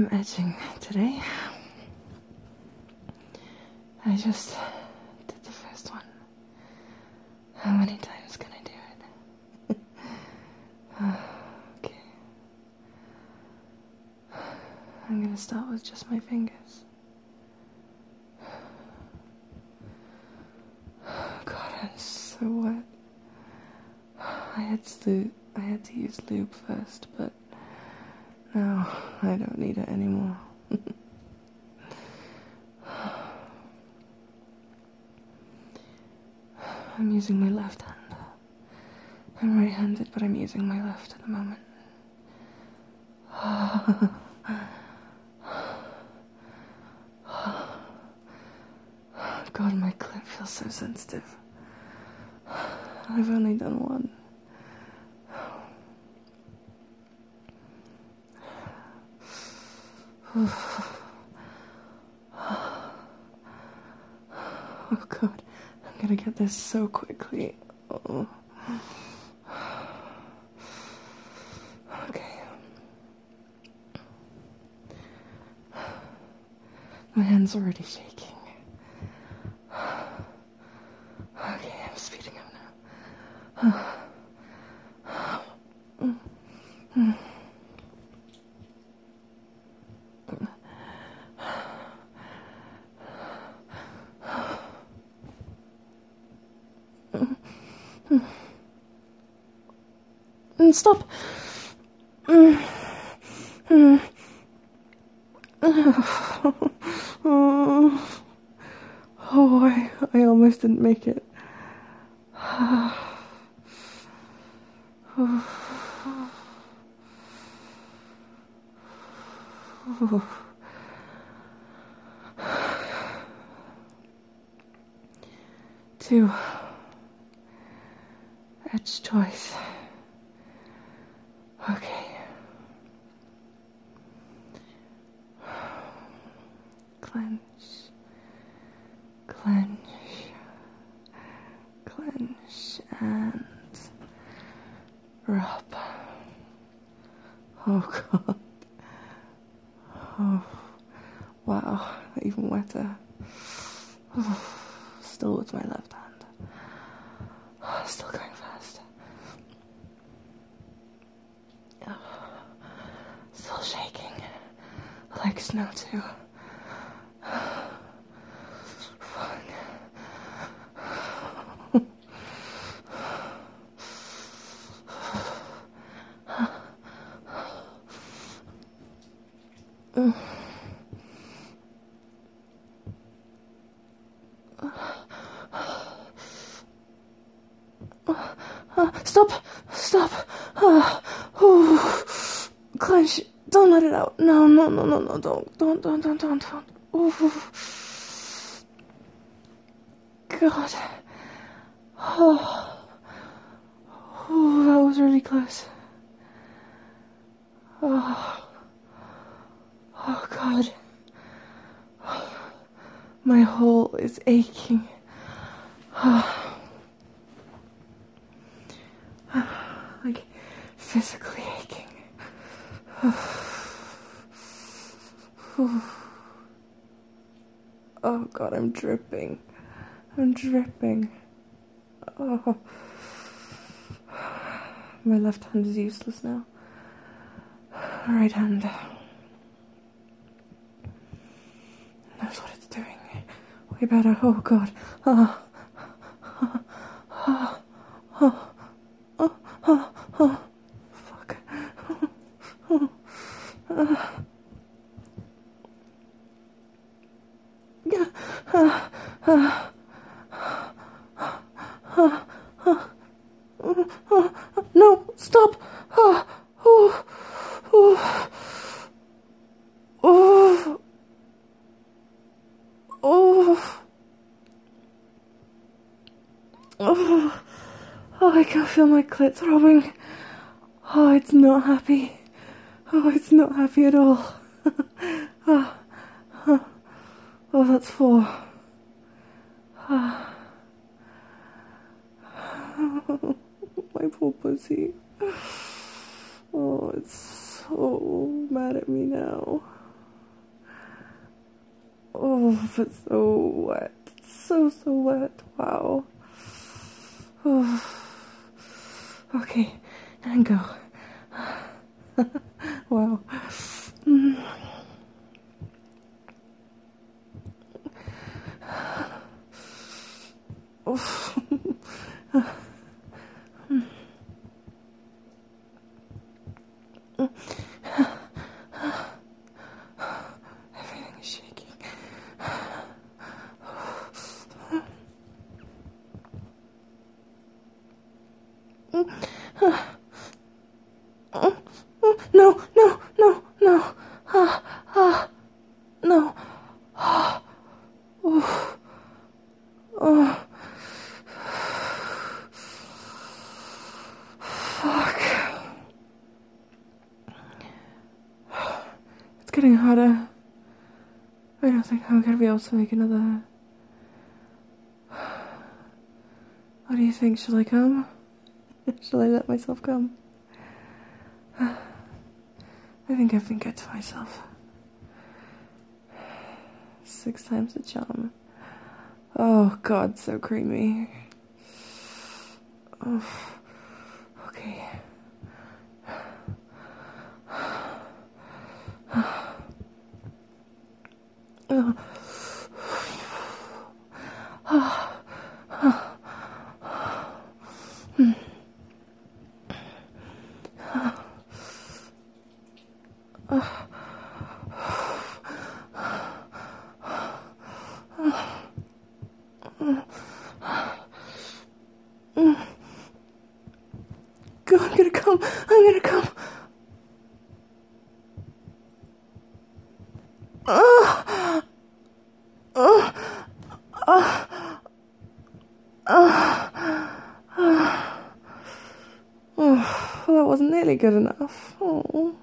I'm edging today. I just did the first one. How many times can I do it? Okay. I'm gonna start with just my fingers. God, I'm so wet. I had to use lube first, but now I don't need it anymore. I'm using my left hand. I'm right-handed, but I'm using my left at the moment. God, my clit feels so sensitive. I've only done one. Oh God, I'm gonna get this so quickly. Oh. Okay. My hand's already shaking. Okay, I'm speeding up now. Stop! Oh, I almost didn't make it. Two. Edge twice. Okay. Clench. Clench. Clench. And rub. Oh God. Oh. Wow. Even wetter. Still with my left hand. Still going fast. Still shaking. Legs now too. Fuck. Stop! Stop! Clench! Don't let it out! No! Don't! Ooh. God. Oh, that was really close. Oh God. My hole is aching. Like, physically aching. Oh God, I'm dripping. Oh. My left hand is useless now. Right hand knows what it's doing. Way better. Oh God. Fuck. No, stop. Oh, I can feel my clit throbbing. Oh, it's not happy. Oh, it's not happy at all. Oh, that's 4. My poor pussy. Oh, it's so mad at me now. Oh, it's so wet. So wet. Wow. Oh. Okay, and go. Wow. Oh. Everything is shaking. No, no, no, no. No. Oh. Fuck. It's getting harder. I don't think I'm gonna be able to make another. What do you think? Shall I come? Shall I let myself come? I think I've been good to myself. 6 times the charm. Oh God, so creamy. Oh, okay. Oh. I'm gonna come. I'm gonna come. Oh, that wasn't nearly good enough. Oh.